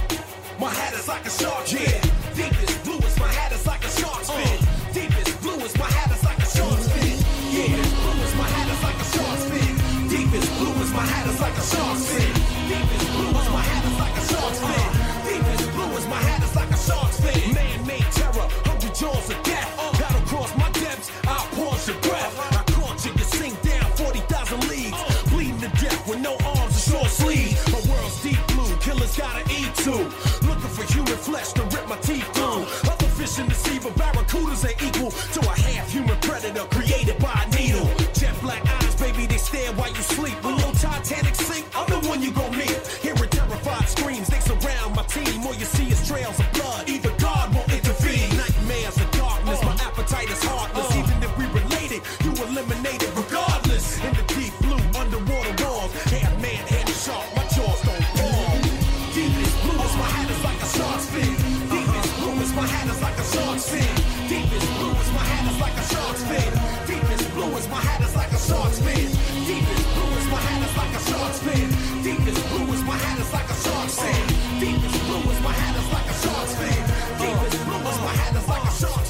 My hat is like a shark fin. Deepest blue is my hat is like a shark's fin. Deepest blue is my hat is like a shark's fin. Yeah, blue is my hat is like a shark's fin. Deepest blue is my hat is like a shark's fin. Deepest blue is my hat is like a shark's fin. Deepest blue is my hat is like a shark's fin. Man-made terror, hundred jaws of death. Battle cross my depths, I'll pause your breath. I caught you, you sink down forty thousand leagues. Bleeding to death with no arms and short sleeves. My world's deep blue, killers gotta eat too. Looking for human flesh to rip my teeth through. Other fish in the sea, but barracudas ain't equal to a half-human predator created by a needle. Jet black eyes, baby, they stare while you sleep. When your Titanic sink, I'm the one you gon' meet. Hearing terrified screams, they surround my team. All you see is trails of blood. Either God won't intervene. Nightmares of darkness, my appetite is heartless. Even if we related, you eliminated regardless. In the deep blue, underwater walls, half man, half shark, my jaws don't fall. Deepest blue is my hat is like a shark's fin. Deepest blue is my hat is like a shark's fin. Deepest blue is my hat is like a shark's fin. Deepest blue is my hat is like a shark's fin. Deepest blue is my hat is like a shark's fin. Deepest blue is my hat is like a shark's fin. Deepest blue is my hat is like a shark's fin. Deepest blue is my hat is like a shark's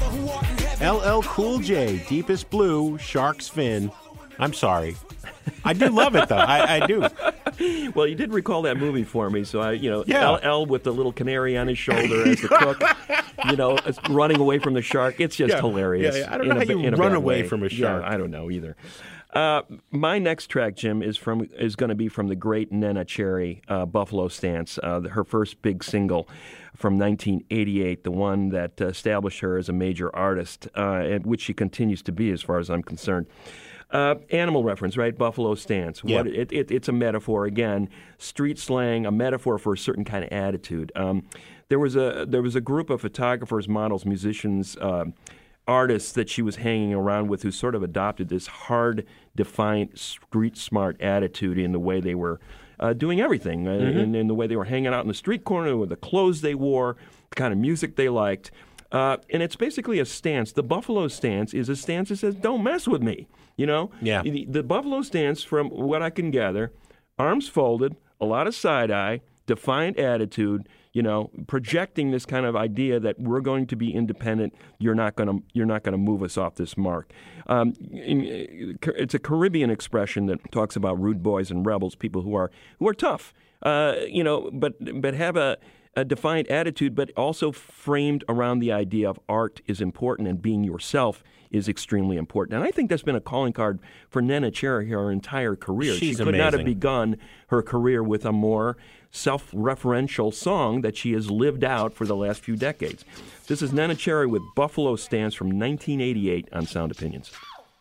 fin. L L Cool J, Deepest Blue, Shark's Fin. I'm sorry. I do love it, though. I, I do. Well, you did recall that movie for me, so I, you know, Yeah. L L with the little canary on his shoulder as the cook, you know, is running away from the shark. It's just Yeah. hilarious. Yeah, yeah. I don't in know a how you ba- in a run bad away way. from a shark. Yeah, I don't know either. Uh, my next track, Jim, is from is going to be from the great Nena Cherry, uh, Buffalo Stance, uh, her first big single from nineteen eighty-eight, the one that uh, established her as a major artist, uh, and which she continues to be, as far as I'm concerned. Uh, animal reference, right? Buffalo Stance. Yeah. What it, it, it's a metaphor again, street slang, a metaphor for a certain kind of attitude. Um, there was a there was a group of photographers, models, musicians, uh, artists that she was hanging around with who sort of adopted this hard, defiant, street smart attitude in the way they were uh, doing everything, uh, Mm-hmm. in, in the way they were hanging out in the street corner, with the clothes they wore, the kind of music they liked. Uh, and it's basically a stance. The Buffalo Stance is a stance that says, don't mess with me, you know? Yeah. The, the Buffalo Stance, from what I can gather, arms folded, a lot of side-eye, defiant attitude, you know, projecting this kind of idea that we're going to be independent. You're not going to you're not going to move us off this mark. Um, in, it's a Caribbean expression that talks about rude boys and rebels, people who are who are tough, uh, you know, but but have a a defiant attitude, but also framed around the idea of art is important and being yourself is extremely important. And I think that's been a calling card for Nena Cherry her entire career. She's she could not have amazing. begun her career with a more self-referential song that she has lived out for the last few decades. This is Nena Cherry with Buffalo Stance from nineteen eighty-eight on Sound Opinions.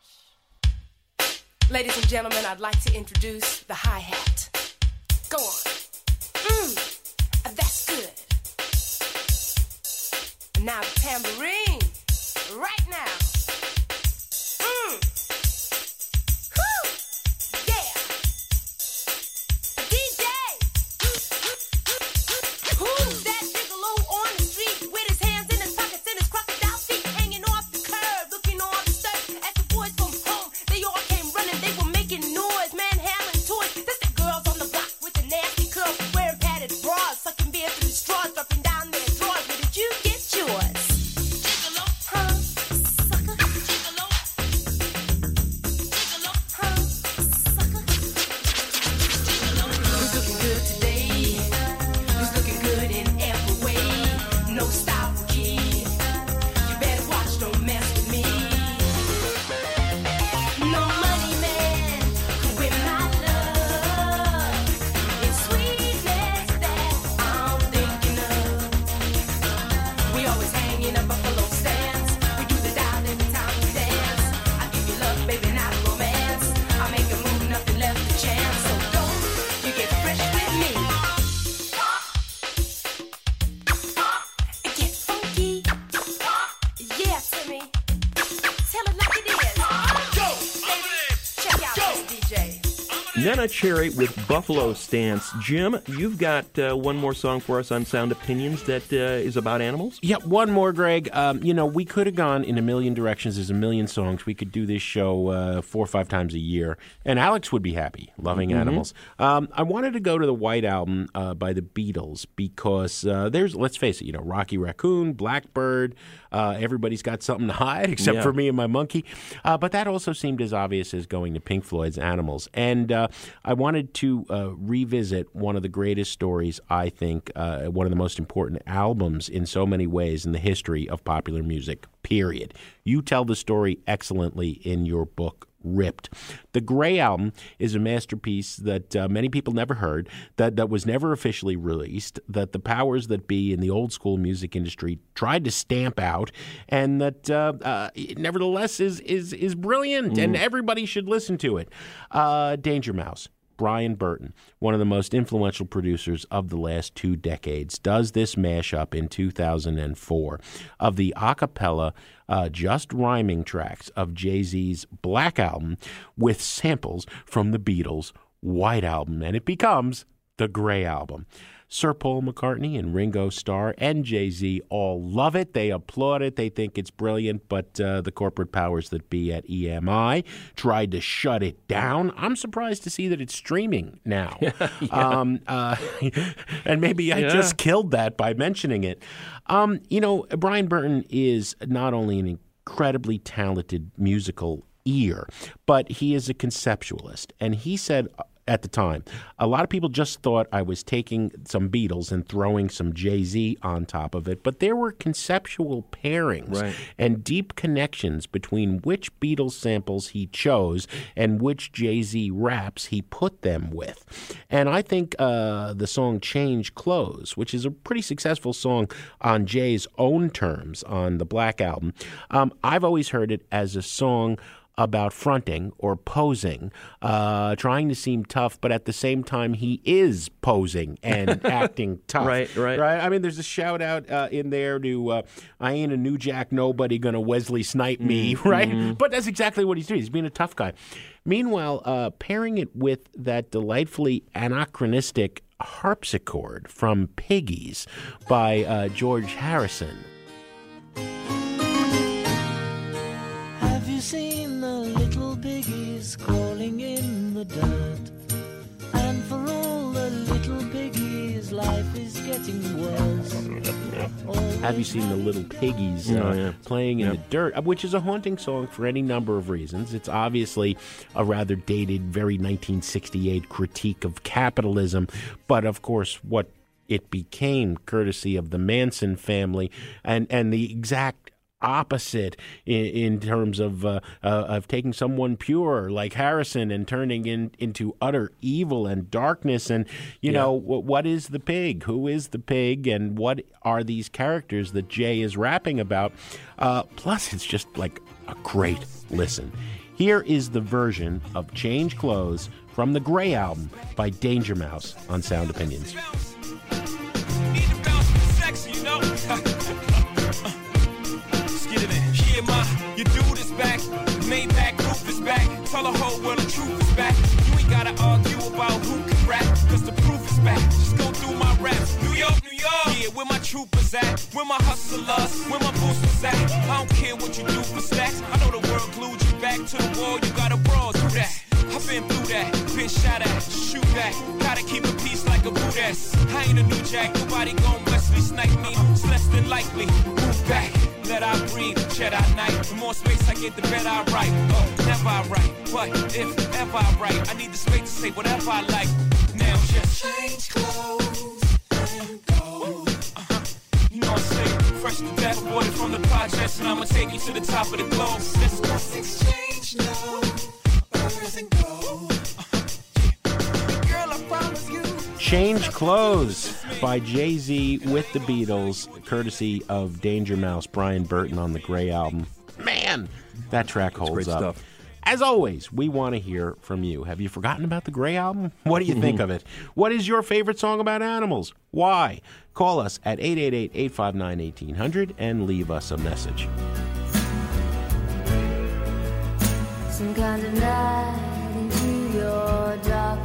Ladies and gentlemen, I'd like to introduce the hi-hat. Go on. Mmm, that's good. And now the tambourine, right now. Mmm. Whew. Yeah. D J. Who's that gigolo on the street with his hands in his pockets and his crocodile feet hanging off the curb, looking all disturbed as the boys from home, they all came running, they were making noise, manhandling toys. This the girls on the block with the nasty curls, wearing padded bras, sucking beer through straws, dropping down their drawers. Where did you get yours? Gigolo, huh? Nana Cherry with Buffalo Stance. Jim, you've got uh, one more song for us on Sound Opinions that uh, is about animals? Yeah, one more, Greg. Um, you know, we could have gone in a million directions. There's a million songs. We could do this show uh, four or five times a year, and Alex would be happy, loving Mhm. animals. Um, I wanted to go to the White Album uh, by the Beatles because uh, there's, let's face it, you know, Rocky Raccoon, Blackbird, uh, everybody's got something to hide except Yeah. for me and my monkey. Uh, but that also seemed as obvious as going to Pink Floyd's Animals. And uh, I wanted to uh, revisit one of the greatest stories, I think, uh, one of the most important albums in so many ways in the history of popular music, period. You tell the story excellently in your book, Ripped. The Gray Album is a masterpiece that uh, many people never heard, that, that was never officially released, that the powers that be in the old school music industry tried to stamp out, and that uh, uh, nevertheless is, is, is brilliant, Mm. and everybody should listen to it. Uh, Danger Mouse. Brian Burton, one of the most influential producers of the last two decades, does this mashup in two thousand four of the a cappella, uh, just rhyming tracks of Jay-Z's Black Album with samples from the Beatles' White Album, and it becomes the Gray Album. Sir Paul McCartney and Ringo Starr and Jay-Z all love it. They applaud it. They think it's brilliant, but uh, the corporate powers that be at E M I tried to shut it down. I'm surprised to see that it's streaming now. Yeah. Um, uh, and maybe I Yeah. just killed that by mentioning it. Um, you know, Brian Burton is not only an incredibly talented musical ear, but he is a conceptualist. And he said at the time, a lot of people just thought I was taking some Beatles and throwing some Jay-Z on top of it, but there were conceptual pairings Right. and deep connections between which Beatles samples he chose and which Jay-Z raps he put them with. And I think uh, the song Change Clothes, which is a pretty successful song on Jay's own terms on the Black Album, um, I've always heard it as a song about fronting or posing, uh, trying to seem tough, but at the same time he is posing and acting tough. Right, right. Right. I mean, there's a shout out uh, in there to uh, I ain't a New Jack nobody gonna Wesley Snipe me, Mm, right? mhm. But that's exactly what he's doing. He's being a tough guy. Meanwhile, uh, pairing it with that delightfully anachronistic harpsichord from Piggies by uh, George Harrison. Have you seen the little piggies crawling in the dirt? And for all the little piggies, life is getting worse. Have you seen the Little Piggies uh, Oh, yeah. playing in Yep. the dirt, uh, which is a haunting song for any number of reasons. It's obviously a rather dated, very nineteen sixty-eight critique of capitalism, but of course what it became courtesy of the Manson family and, and the exact opposite in, in terms of uh, uh, of taking someone pure like Harrison and turning in into utter evil and darkness. And you Yeah. know w- what is the pig? Who is the pig? And what are these characters that Jay is rapping about? Uh, plus, it's just like a great listen. Here is the version of Change Clothes from the Gray Album by Danger Mouse on Sound Opinions. Sexy, you know. Skid it in. Yeah, ma, your dude is back. Maybach roof is back. Tell the whole world the truth is back. You ain't gotta argue about who can rap, cause the proof is back. Just go through my raps. New York, New York. Yeah, where my troopers at? Where my hustlers? Where my boosters at? I don't care what you do for stacks. I know the world glued you back to the wall. You gotta brawl through that. I've been through that, been shot at, shoot that. Gotta keep a peace like a Buddhist. I ain't a New Jack, nobody gon' Wesley snipe me. It's less than likely. Move back, let I breathe, Jedi Knight. The more space I get, the better I write. Oh, never I write, but if ever I write, I need the space to say whatever I like. Now just change clothes and go. Uh-huh. You know what I'm saying? Fresh to death, aborted from the projects, and I'ma take you to the top of the globe. Let's go. Let's exchange now. Change Clothes by Jay-Z with the Beatles, courtesy of Danger Mouse, Brian Burton on the Gray Album. Man, that track holds great up. stuff. As always, we want to hear from you. Have you forgotten about the Gray Album? What do you think of it? What is your favorite song about animals? Why? Call us at eight eight eight, eight five nine, one eight hundred and leave us a message. Some kind of night into your dark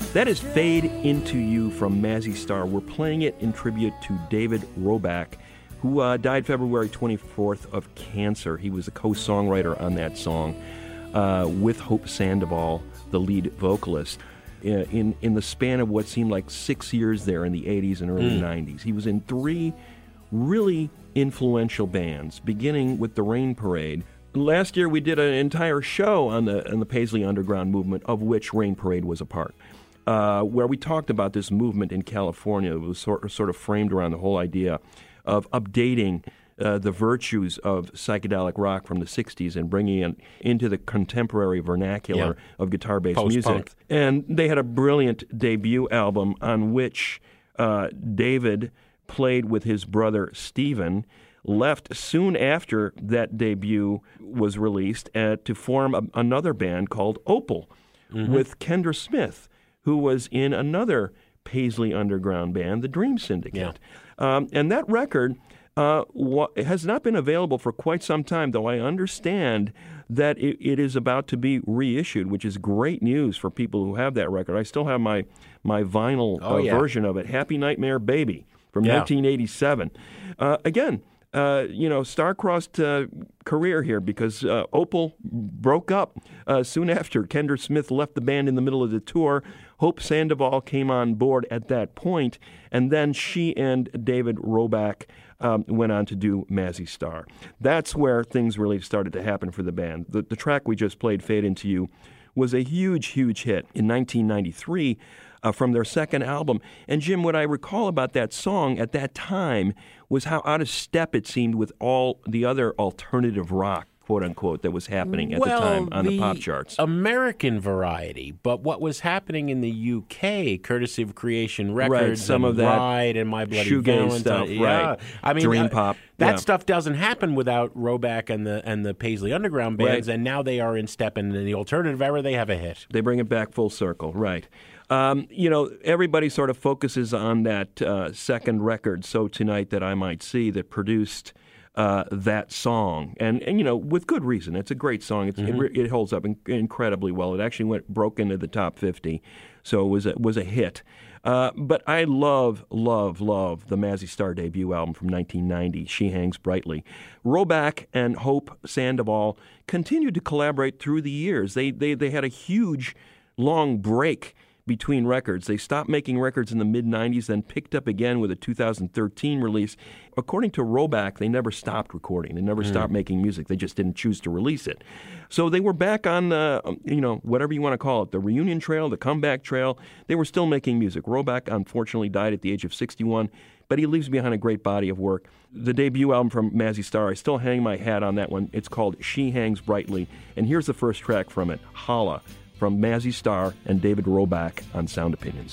That is Fade Into You from Mazzy Star. We're playing it in tribute to David Roback, who uh, died February twenty-fourth of cancer. He was a co-songwriter on that song uh, with Hope Sandoval, the lead vocalist, uh, in, in the span of what seemed like six years there in the eighties and early mm. nineties. He was in three really influential bands, beginning with the Rain Parade. Last year we did an entire show on the, on the Paisley Underground movement, of which Rain Parade was a part. Uh, where we talked about this movement in California. It was sort, sort of framed around the whole idea of updating uh, the virtues of psychedelic rock from the sixties and bringing it into the contemporary vernacular yeah. of guitar-based Post-punk. music. And they had a brilliant debut album on which uh, David played with his brother Stephen, left soon after that debut was released uh, to form a, another band called Opal mm-hmm. with Kendra Smith, who was in another Paisley Underground band, the Dream Syndicate. Yeah. Um, and that record uh, wa- has not been available for quite some time, though I understand that it, it is about to be reissued, which is great news for people who have that record. I still have my, my vinyl oh, uh, yeah. version of it, Happy Nightmare Baby, from yeah. nineteen eighty-seven. Uh, again, Uh, you know, star-crossed uh, career here because uh, Opal broke up uh, soon after Kendra Smith left the band in the middle of the tour. Hope Sandoval came on board at that point, and then she and David Roback um, went on to do Mazzy Star. That's where things really started to happen for the band. The, the track we just played, Fade Into You, was a huge, huge hit in nineteen ninety-three. Uh, from their second album. And Jim, what I recall about that song at that time was how out of step it seemed with all the other alternative rock, quote unquote, that was happening at well, the time on the, the pop charts. American variety, but what was happening in the U K, courtesy of Creation Records, right, some and of that Ride and My Bloody shoegaze Valentine, stuff, yeah. right? I mean, Dream uh, pop. That yeah. stuff doesn't happen without Roback and the and the Paisley Underground bands, right. and now they are in step, and in the alternative era, they have a hit. They bring it back full circle, right? Um, you know, everybody sort of focuses on that uh, second record, So Tonight That I Might See, that produced uh, that song, and and you know, with good reason. It's a great song. It's, mm-hmm. it, it holds up in, incredibly well. It actually went broke into the top fifty, so it was a, was a hit. Uh, but I love, love, love the Mazzy Star debut album from nineteen ninety, She Hangs Brightly. Roback and Hope Sandoval continued to collaborate through the years. They they they had a huge, long break between records. They stopped making records in the mid nineties, then picked up again with a two thousand thirteen release. According to Roback, they never stopped recording. They never mm. stopped making music. They just didn't choose to release it. So they were back on, uh, you know, whatever you want to call it, the reunion trail, the comeback trail. They were still making music. Roback, unfortunately, died at the age of sixty-one, but he leaves behind a great body of work. The debut album from Mazzy Star, I still hang my hat on that one. It's called She Hangs Brightly. And here's the first track from it, Holla, from Mazzy Star and David Roback on Sound Opinions.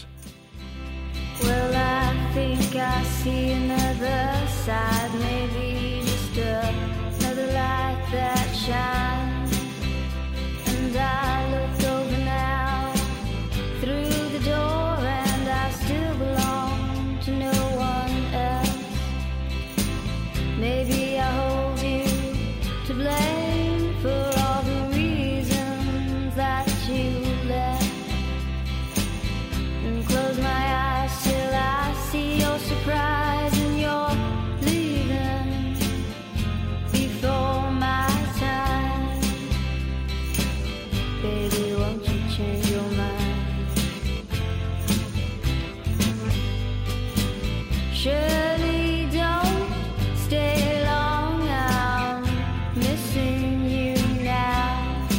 Well, I think I see another side, maybe just another light that shines. And I look over now through the door, and I still belong to no one else. Maybe I hold you to blame for all the reasons that you left, and close my eyes till I see your surprise and you're leaving before my time. Baby, won't you change your mind? Surely don't stay long, I'm missing you now.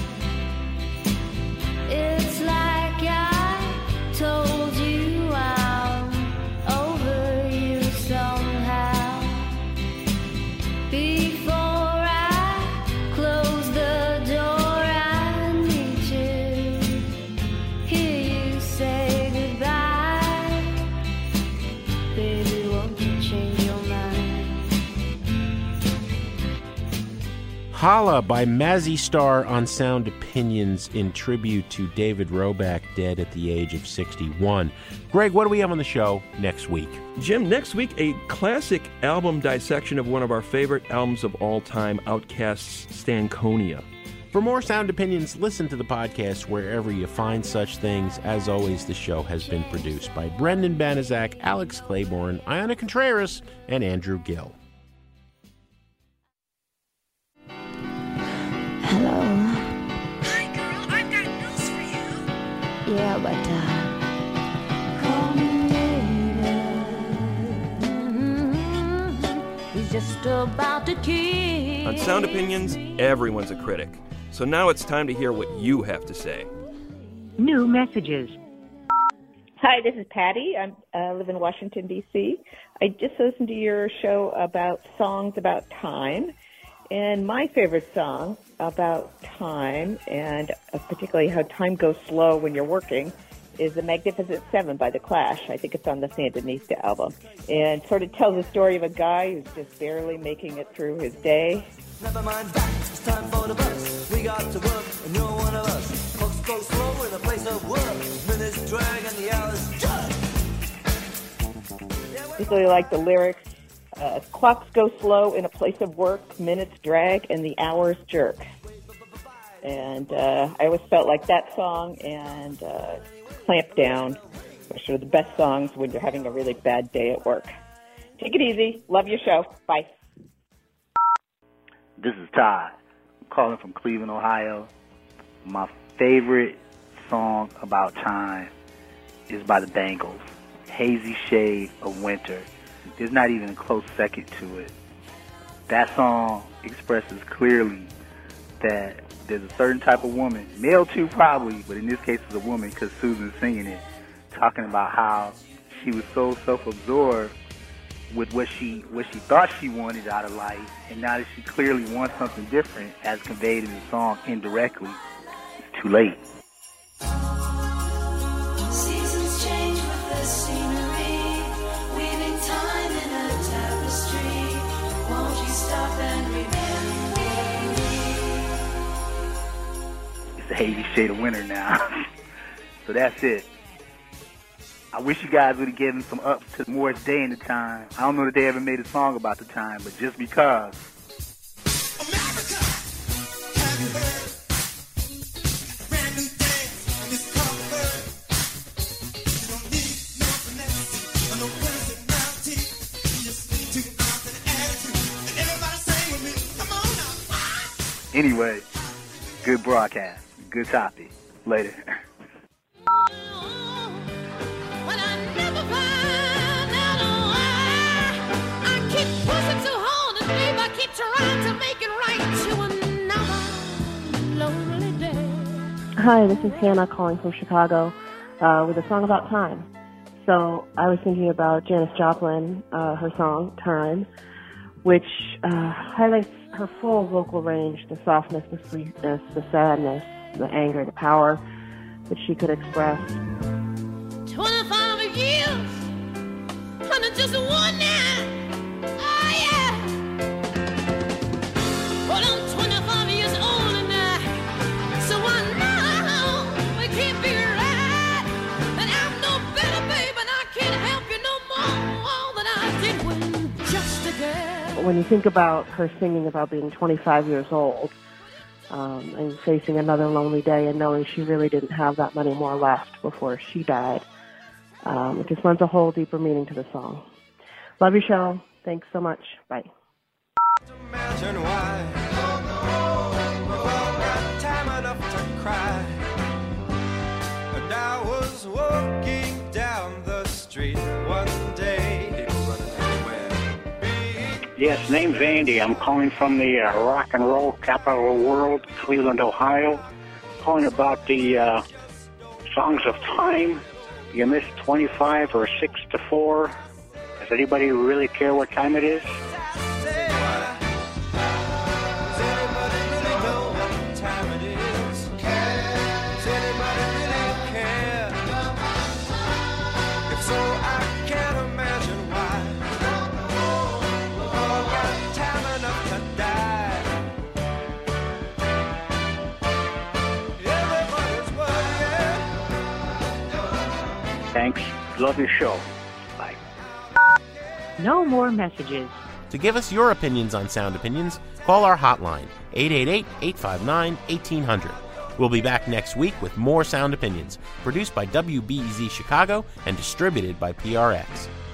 It's like I told you I'm over you somehow. Before I close the door, I need to hear you say goodbye. Baby, won't you change your mind? Holla by Mazzy Star on Sound Opinions in tribute to David Roback, dead at the age of sixty-one. Greg, what do we have on the show next week? Jim, next week, a classic album dissection of one of our favorite albums of all time, Outkast's Stankonia. For more Sound Opinions, listen to the podcast wherever you find such things. As always, the show has been produced by Brendan Banaszak, Alex Claiborne, Iona Contreras, and Andrew Gill. Hello. Hi, girl. I've got news for you. Yeah, but, uh... call me later. He's just about to kiss. On Sound Opinions, everyone's a critic. So now it's time to hear what you have to say. New messages. Hi, this is Patty. I uh, live in Washington, D C I just listened to your show about songs about time. And my favorite song about time, and uh, particularly how time goes slow when you're working, is The Magnificent Seven by The Clash. I think it's on the Sandinista album. And sort of tells the story of a guy who's just barely making it through his day. Never mind that, it's time for the bus. We got to work, and you're one of us. Clocks go slow in a place of work. Minutes drag and the hours judge. Particularly like the lyrics, uh, clocks go slow in a place of work, minutes drag, and the hours jerk. And uh, I always felt like that song and uh, Clamp Down are sort of the best songs when you're having a really bad day at work. Take it easy. Love your show. Bye. This is Todd. I'm calling from Cleveland, Ohio. My favorite song about time is by the Bangles, Hazy Shade of Winter. There's not even a close second to it. That song expresses clearly that there's a certain type of woman, male too probably, but in this case it's a woman because Susan's singing it, talking about how she was so self-absorbed with what she what she thought she wanted out of life, and now that she clearly wants something different, as conveyed in the song indirectly, it's too late. Seasons change with the scenery, weaving time in a tapestry. Won't you stop and remember me? It's a hazy shade of winter now. So that's it. I wish you guys would have given some up to Morris Day in the time. I don't know that they ever made a song about the time, but just because. America, have you heard? Random dance in this comfort. You don't need no finesse or no personality. You just need to out an attitude. And everybody sing with me. Come on now. Anyway, good broadcast. Good topic. Later. Hi, this is Hannah calling from Chicago uh, with a song about time. So I was thinking about Janis Joplin, uh, her song, Time, which uh, highlights her full vocal range, the softness, the sweetness, the sadness, the anger, the power that she could express. twenty-five years, under just one night. Oh, yeah. Well, I'm twenty-five years older now, so I know it can't be right. And I'm no better, babe, and I can't help you no more than I did when just a girl. When you think about her singing about being twenty-five years old um, and facing another lonely day and knowing she really didn't have that many more left before she died, um, it just lends a whole deeper meaning to the song. Love your show. Thanks so much. Bye. Imagine why we've all got time enough to cry. And I was walking down the street one day. People running everywhere. Yes, name's Andy. I'm calling from the uh, rock and roll capital of the world, Cleveland, Ohio. Calling about the uh, songs of time. You missed twenty-five or six to four. Does anybody really care what time it is? Thanks. Love your show. Bye. No more messages. To give us your opinions on Sound Opinions, call our hotline, eight eight eight, eight five nine, one eight zero zero. We'll be back next week with more Sound Opinions, produced by W B E Z Chicago and distributed by P R X.